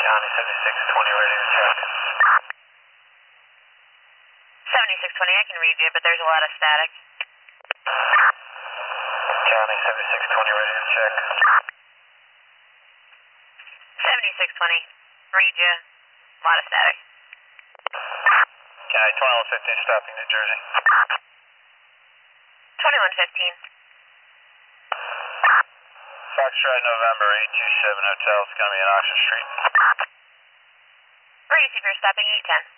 County 7620, ready to check. 7620, I can read you, but there's a lot of static. County 7620, ready to check. 7620, read you, a lot of static. County 2115, stopping New Jersey. 2115. Foxtrot November 827 Hotel, it's going to be in Oxford Street. Ready, Super, stopping 810.